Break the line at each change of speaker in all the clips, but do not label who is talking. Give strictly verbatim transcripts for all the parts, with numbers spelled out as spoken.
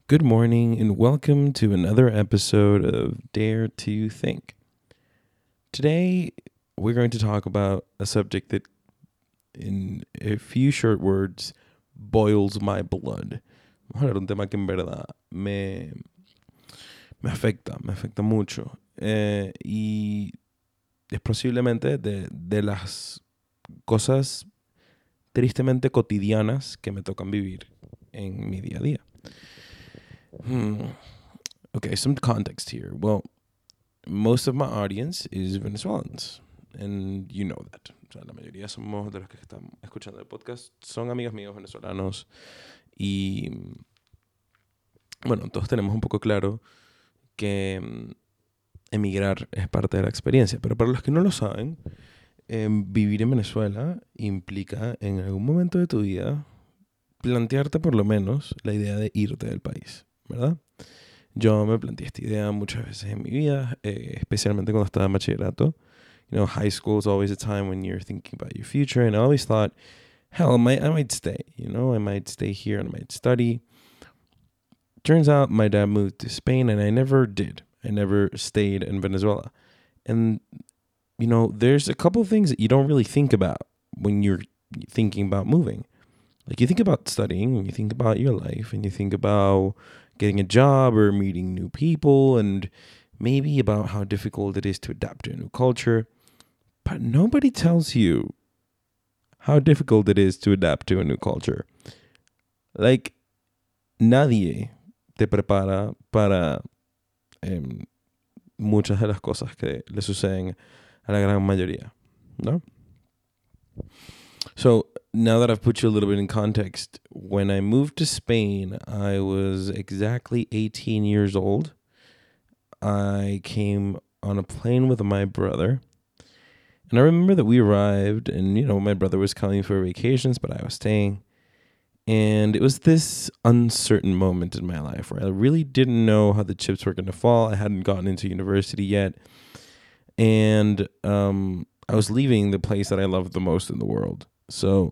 Good morning and welcome to another episode of Dare to Think. Today, we're going to talk about a subject that, in a few short words, boils my blood. Vamos a hablar de un tema que en verdad me, me afecta, me afecta mucho. Eh, y es posiblemente de, de las cosas tristemente cotidianas que me tocan vivir en mi día a día. Hmm. Okay, some context here. Well, most of my audience is Venezuelans, and you know that. O sea, la mayoría somos de los que están escuchando el podcast son amigos míos venezolanos y bueno, todos tenemos un poco claro que mm, emigrar es parte de la experiencia, pero para los que no lo saben, eh, vivir en Venezuela implica en algún momento de tu vida plantearte por lo menos la idea de irte del país, ¿verdad? Yo me planteé esta idea muchas veces en mi vida, eh, especialmente cuando estaba en bachillerato. You know, high school is always a time when you're thinking about your future, and I always thought, hell, I might, I might stay, you know, I might stay here and I might study. Turns out my dad moved to Spain and I never did. I never stayed in Venezuela. And, you know, there's a couple of things that you don't really think about when you're thinking about moving. Like, you think about studying, and you think about your life, and you think about getting a job or meeting new people, and maybe about how difficult it is to adapt to a new culture. But nobody tells you how difficult it is to adapt to a new culture. Like, nadie te prepara para um, muchas de las cosas que le suceden a la gran mayoría, ¿no? So, now that I've put you a little bit in context, when I moved to Spain, I was exactly eighteen years old. I came on a plane with my brother. And I remember that we arrived and, you know, my brother was coming for vacations, but I was staying. And it was this uncertain moment in my life where I really didn't know how the chips were going to fall. I hadn't gotten into university yet. And um, I was leaving the place that I loved the most in the world. So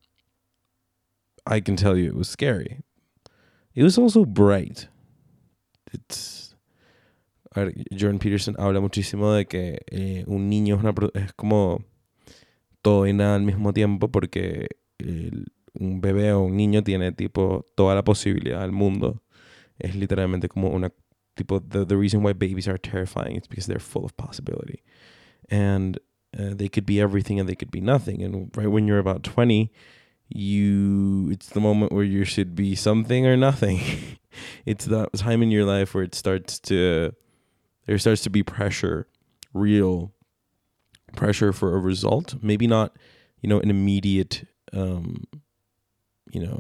I can tell you it was scary. It was also bright. It's a ver, Jordan Peterson habla muchísimo de que eh, un niño es, una, es como todo y nada al mismo tiempo porque el, un bebé o un niño tiene tipo toda la posibilidad del mundo. Es literalmente como una tipo the, the reason why babies are terrifying is because they're full of possibility. And uh, they could be everything and they could be nothing. And right when you're about twenty, you it's the moment where you should be something or nothing. It's that time in your life where it starts to there starts to be pressure, real pressure for a result. Maybe not, you know, an immediate um you know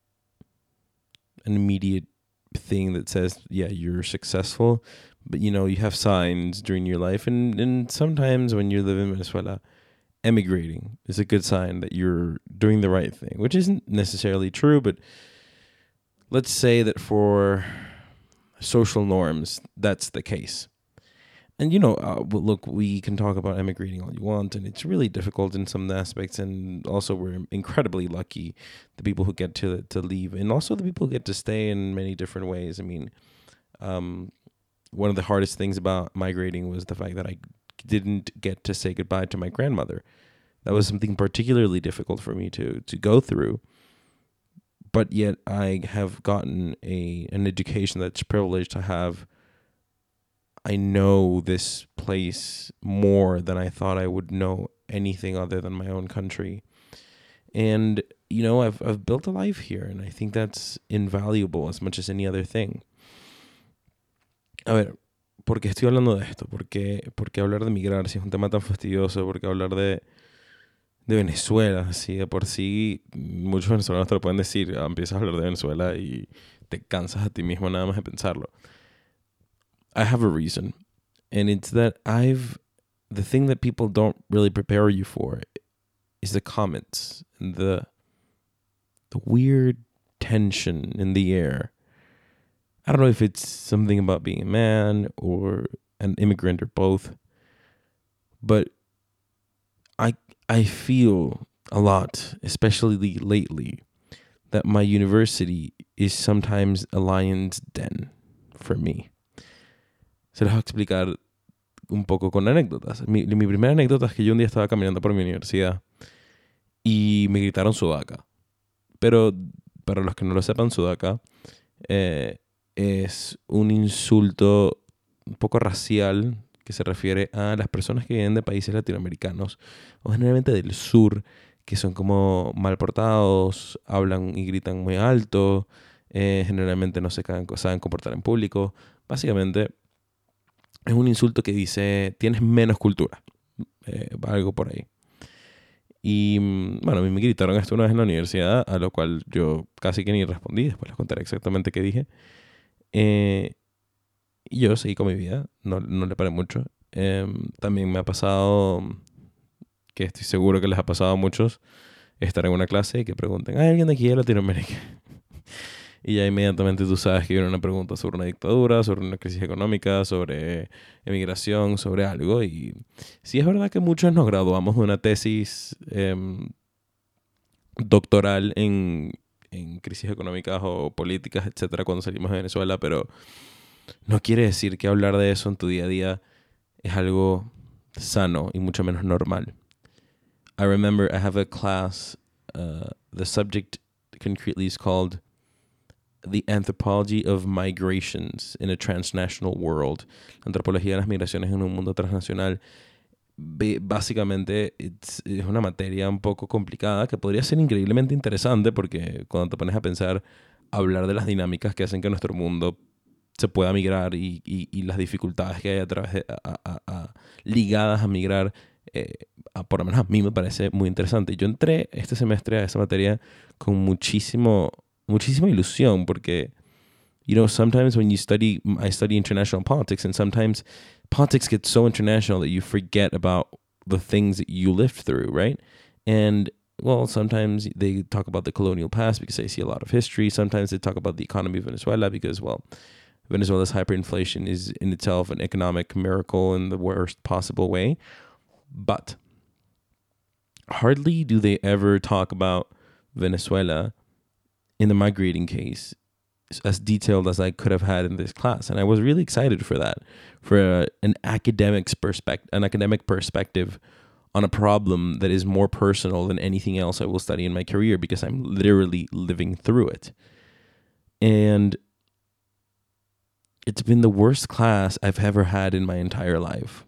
an immediate thing that says, yeah, you're successful. But, you know, you have signs during your life. And, and sometimes when you live in Venezuela, emigrating is a good sign that you're doing the right thing, which isn't necessarily true. But let's say that for social norms, that's the case. And, you know, uh, look, we can talk about emigrating all you want, and it's really difficult in some aspects. And also, we're incredibly lucky, the people who get to to leave, and also the people who get to stay in many different ways. I mean, um, one of the hardest things about migrating was the fact that I didn't get to say goodbye to my grandmother. That was something particularly difficult for me to to go through. But yet, I have gotten a an education that's privileged to have. I know this place more than I thought I would know anything other than my own country. And, you know, I've I've built a life here, and I think that's invaluable as much as any other thing. A ver, ¿por qué estoy hablando de esto? ¿Por qué, por qué hablar de migrar si es un tema tan fastidioso? ¿Por qué hablar de, de Venezuela? Si de por sí muchos venezolanos te lo pueden decir, ah, empiezas a hablar de Venezuela y te cansas a ti mismo nada más de pensarlo. I have a reason, and it's that I've, the thing that people don't really prepare you for is the comments and the, the weird tension in the air. I don't know if it's something about being a man or an immigrant or both, but I I feel a lot, especially lately, that my university is sometimes a lion's den for me. Se los voy a explicar un poco con anécdotas. Mi, mi primera anécdota es que yo un día estaba caminando por mi universidad y me gritaron sudaca. Pero para los que no lo sepan, sudaca eh, es un insulto un poco racial que se refiere a las personas que vienen de países latinoamericanos o generalmente del sur, que son como mal portados, hablan y gritan muy alto, eh, generalmente no se saben comportar en público. Básicamente es un insulto que dice tienes menos cultura, eh, algo por ahí. Y bueno, a mí me gritaron esto una vez en la universidad, a lo cual yo casi que ni respondí, después les contaré exactamente qué dije. Eh, y yo seguí con mi vida, no, no le paré mucho. Eh, también me ha pasado, que estoy seguro que les ha pasado a muchos, estar en una clase y que pregunten, ¿hay alguien de aquí de Latinoamérica? Y ya inmediatamente tú sabes que viene una pregunta sobre una dictadura, sobre una crisis económica, sobre emigración, sobre algo. Y sí es verdad que muchos nos graduamos de una tesis eh, doctoral en, en crisis económicas o políticas, etcétera, cuando salimos de Venezuela, pero no quiere decir que hablar de eso en tu día a día es algo sano y mucho menos normal. I remember I have a class, uh, the subject concretely is called The Anthropology of Migrations in a Transnational World. La antropología de las migraciones en un mundo transnacional. B- básicamente es una materia un poco complicada que podría ser increíblemente interesante porque cuando te pones a pensar, hablar de las dinámicas que hacen que nuestro mundo se pueda migrar y, y, y las dificultades que hay a través de, a, a, a, ligadas a migrar, eh, a, por lo menos a mí me parece muy interesante. Yo entré este semestre a esa materia con muchísimo, muchísima ilusión porque, you know, sometimes when you study, I study international politics, and sometimes politics gets so international that you forget about the things that you lived through, right? And well, sometimes they talk about the colonial past because they see a lot of history. Sometimes they talk about the economy of Venezuela because, well, Venezuela's hyperinflation is in itself an economic miracle in the worst possible way. But hardly do they ever talk about Venezuela in the migrating case as detailed as I could have had in this class. And I was really excited for that, for a, an academic's perspective, an academic perspective on a problem that is more personal than anything else I will study in my career because I'm literally living through it. And it's been the worst class I've ever had in my entire life.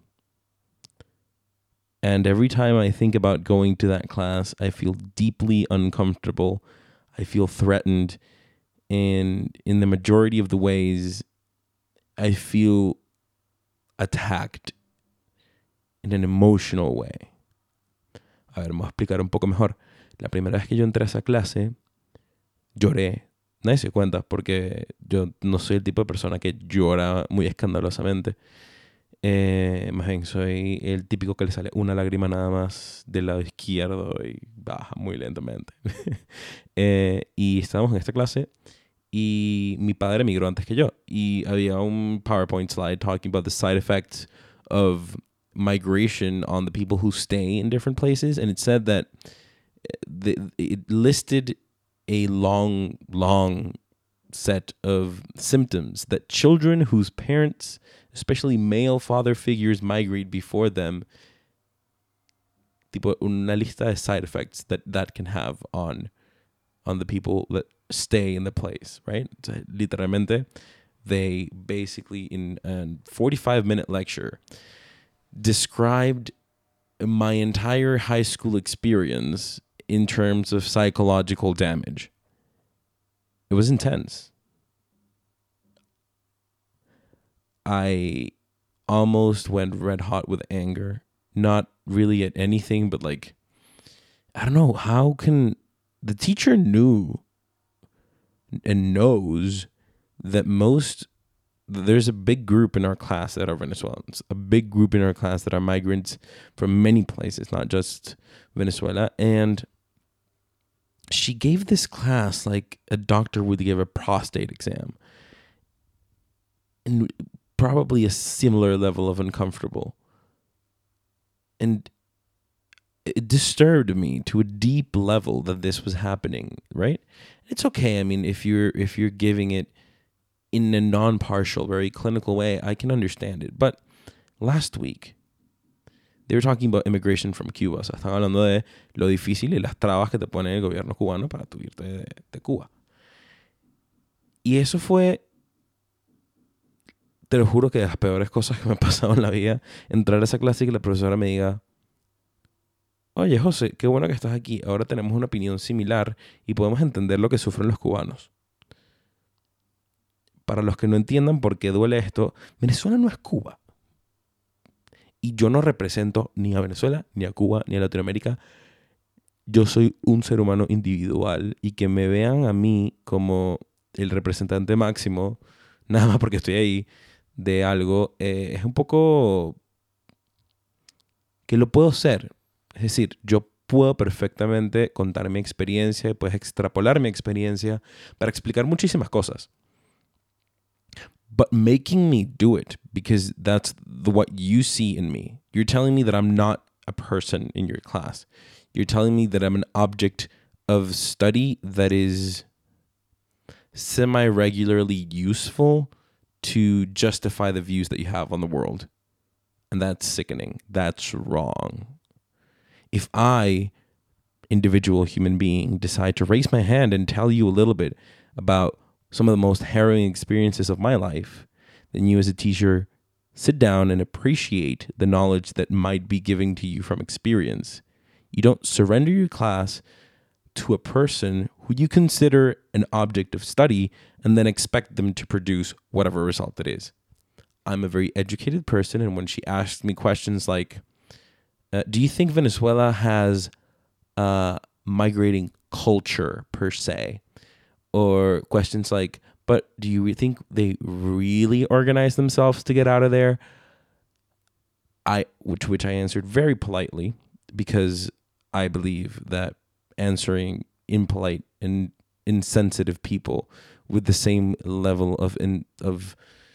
And every time I think about going to that class, I feel deeply uncomfortable. I feel threatened. And in the majority of the ways, I feel attacked in an emotional way. A ver, vamos a explicar un poco mejor. La primera vez que yo entré a esa clase, lloré. Nadie se cuenta porque yo no soy el tipo de persona que llora muy escandalosamente. Eh, más bien soy el típico que le sale una lágrima nada más del lado izquierdo y baja muy lentamente. eh, y estábamos en esta clase y mi padre emigró antes que yo. Y había un PowerPoint slide talking about the side effects of migration on the people who stay in different places. And it said that the, it listed a long, long set of symptoms that children whose parents, especially male father figures, migrate before them, tipo una lista de side effects that that can have on on the people that stay in the place, right? So, literalmente, they basically in a forty-five minute lecture described my entire high school experience in terms of psychological damage. It was intense. I almost went red hot with anger. Not really at anything, but like, I don't know, how can the teacher knew and knows that most, there's a big group in our class that are Venezuelans, a big group in our class that are migrants from many places, not just Venezuela. And she gave this class like a doctor would give a prostate exam. And probably a similar level of uncomfortable. And it disturbed me to a deep level that this was happening, right? It's okay. I mean, if you're if you're giving it in a non-partial, very clinical way, I can understand it. But last week, they were talking about immigration from Cuba. O sea, estaban hablando de lo difícil y las trabas que te pone el gobierno cubano para tu irte de, de Cuba. Y eso fue, te lo juro, que de las peores cosas que me han pasado en la vida, entrar a esa clase y que la profesora me diga: oye, José, qué bueno que estás aquí. Ahora tenemos una opinión similar y podemos entender lo que sufren los cubanos. Para los que no entiendan por qué duele esto, Venezuela no es Cuba. Y yo no represento ni a Venezuela, ni a Cuba, ni a Latinoamérica. Yo soy un ser humano individual, y que me vean a mí como el representante máximo, nada más porque estoy ahí, de algo, eh, es un poco que lo puedo ser. Es decir, yo puedo perfectamente contar mi experiencia, puedes extrapolar mi experiencia para explicar muchísimas cosas. But making me do it because that's the, what you see in me. You're telling me that I'm not a person in your class. You're telling me that I'm an object of study that is semi-regularly useful to justify the views that you have on the world. And that's sickening. That's wrong. If I, individual human being, decide to raise my hand and tell you a little bit about some of the most harrowing experiences of my life, then you as a teacher sit down and appreciate the knowledge that might be given to you from experience. You don't surrender your class to a person who you consider an object of study and then expect them to produce whatever result it is. I'm a very educated person, and when she asks me questions like, uh, do you think Venezuela has a migrating culture per se? Or questions like, but do you think they really organize themselves to get out of there? I, which, which I answered very politely, because I believe that answering impolite and insensitive people with the same level of in, of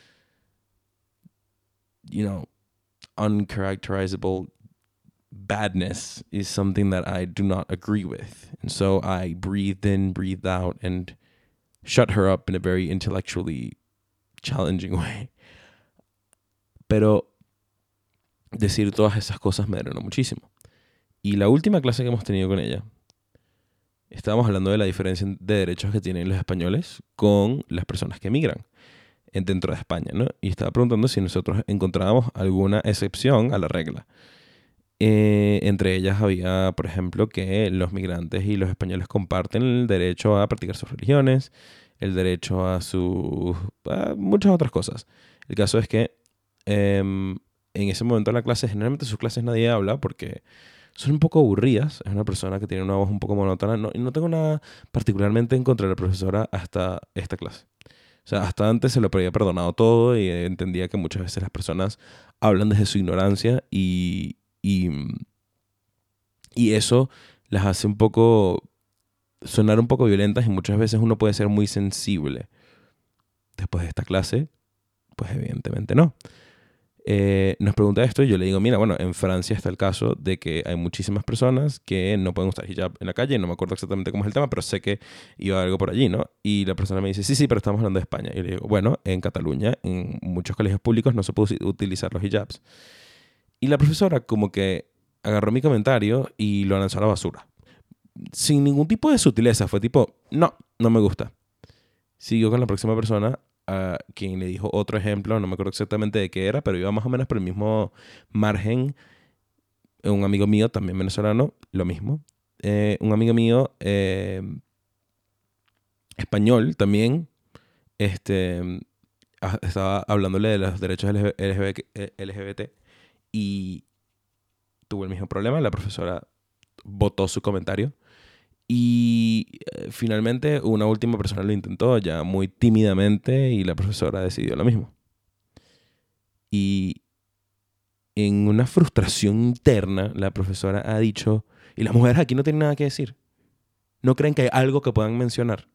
you know uncharacterizable badness is something that I do not agree with. And so I breathed in, breathed out, and shut her up in a very intellectually challenging way. Pero decir todas esas cosas me drenó muchísimo. Y la última clase que hemos tenido con ella, estábamos hablando de la diferencia de derechos que tienen los españoles con las personas que emigran dentro de España, ¿no? Y estaba preguntando si nosotros encontrábamos alguna excepción a la regla. Eh, entre ellas había, por ejemplo, que los migrantes y los españoles comparten el derecho a practicar sus religiones, el derecho a sus... a muchas otras cosas. El caso es que eh, en ese momento de la clase, generalmente sus clases nadie habla porque son un poco aburridas. Es una persona que tiene una voz un poco monótona. No, y no tengo nada particularmente en contra de la profesora hasta esta clase. O sea, hasta antes se lo había perdonado todo y entendía que muchas veces las personas hablan desde su ignorancia y... Y, y eso las hace un poco sonar un poco violentas, y muchas veces uno puede ser muy sensible. Después de esta clase, pues evidentemente no. Eh, nos pregunta esto y yo le digo, mira, bueno, en Francia está el caso de que hay muchísimas personas que no pueden usar hijab en la calle. No me acuerdo exactamente cómo es el tema, pero sé que iba algo por allí, ¿no? Y la persona me dice, sí, sí, pero estamos hablando de España. Y yo le digo, bueno, en Cataluña, en muchos colegios públicos no se puede utilizar los hijabs. Y la profesora como que agarró mi comentario y lo lanzó a la basura. Sin ningún tipo de sutileza. Fue tipo, no, no me gusta. Siguió con la próxima persona, a quien le dijo otro ejemplo. No me acuerdo exactamente de qué era, pero iba más o menos por el mismo margen. Un amigo mío, también venezolano, lo mismo. Eh, un amigo mío, eh, español también, este, estaba hablándole de los derechos L G B T. Y tuvo el mismo problema. La profesora votó su comentario. Y eh, finalmente una última persona lo intentó ya muy tímidamente y la profesora decidió lo mismo. Y en una frustración interna, la profesora ha dicho, y las mujeres aquí no tienen nada que decir. No creen que hay algo que puedan mencionar.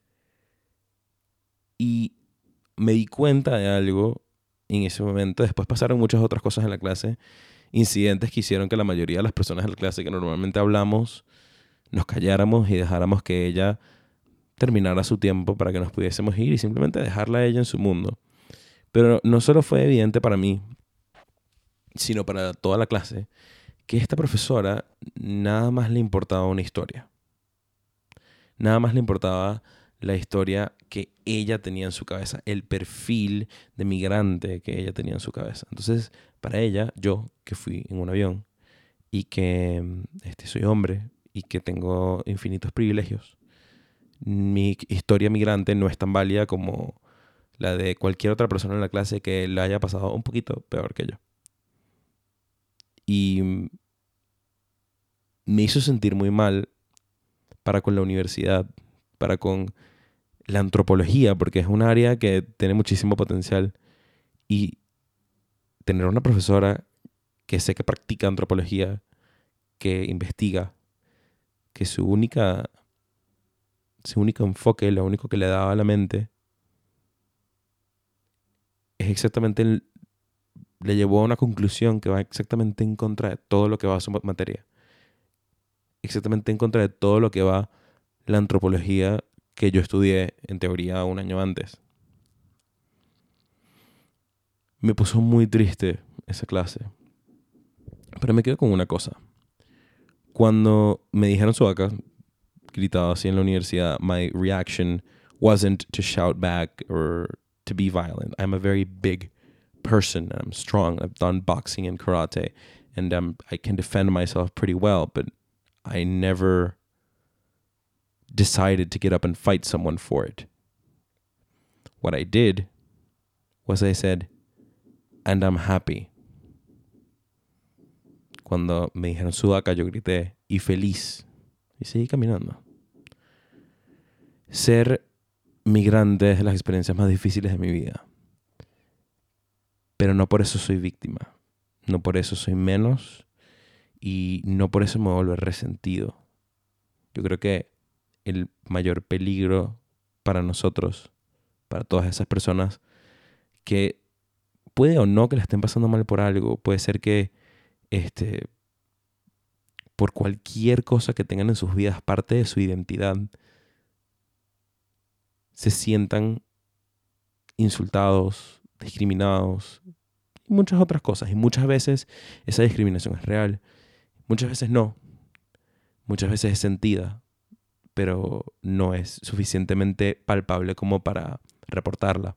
Y me di cuenta de algo en ese momento. Después pasaron muchas otras cosas en la clase incidentes que hicieron que la mayoría de las personas en la clase que normalmente hablamos nos calláramos y dejáramos que ella terminara su tiempo para que nos pudiésemos ir y simplemente dejarla a ella en su mundo. Pero no solo fue evidente para mí, sino para toda la clase, que esta profesora nada más le importaba una historia. Nada más le importaba la historia que ella tenía en su cabeza, el perfil de migrante que ella tenía en su cabeza. Entonces, para ella, yo que fui en un avión y que este, soy hombre y que tengo infinitos privilegios, mi historia migrante no es tan válida como la de cualquier otra persona en la clase que la haya pasado un poquito peor que yo. Y me hizo sentir muy mal para con la universidad, para con la antropología, porque es un área que tiene muchísimo potencial. Y tener una profesora que sé que practica antropología, que investiga, que su única, su único enfoque, lo único que le daba a la mente, es exactamente, el, le llevó a una conclusión que va exactamente en contra de todo lo que va a su materia. Exactamente en contra de todo lo que va la antropología que yo estudié en teoría un año antes. Me puso muy triste esa clase. Pero me quedo con una cosa. Cuando me dijeron suaca, gritado así en la universidad, my reaction wasn't to shout back or to be violent. I'm a very big person. I'm strong. I've done boxing and karate. And um, I can defend myself pretty well. But I never decided to get up and fight someone for it. What I did was I said, and I'm happy. Cuando me dijeron sudaca, yo grité, y feliz. Y seguí caminando. Ser migrante es de las experiencias más difíciles de mi vida. Pero no por eso soy víctima. No por eso soy menos. Y no por eso me vuelvo a volver resentido. Yo creo que el mayor peligro para nosotros, para todas esas personas que puede o no que le estén pasando mal por algo, puede ser que este, por cualquier cosa que tengan en sus vidas, parte de su identidad, se sientan insultados, discriminados y muchas otras cosas. Y muchas veces esa discriminación es real, muchas veces no, muchas veces es sentida, pero no es suficientemente palpable como para reportarla.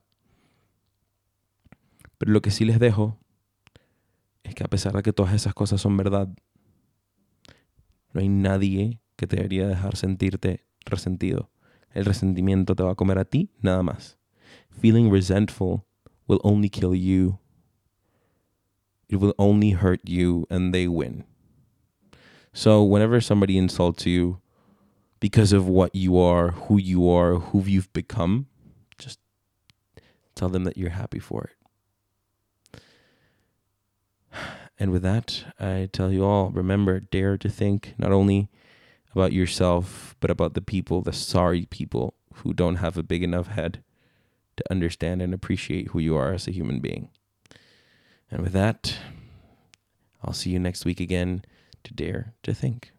Pero lo que sí les dejo es que a pesar de que todas esas cosas son verdad, no hay nadie que te debería dejar sentirte resentido. El resentimiento te va a comer a ti, nada más. Feeling resentful will only kill you. It will only hurt you and they win. So whenever somebody insults you because of what you are, who you are, who you've become, just tell them that you're happy for it. And with that, I tell you all, remember, dare to think not only about yourself, but about the people, the sorry people who don't have a big enough head to understand and appreciate who you are as a human being. And with that, I'll see you next week again to Dare to Think.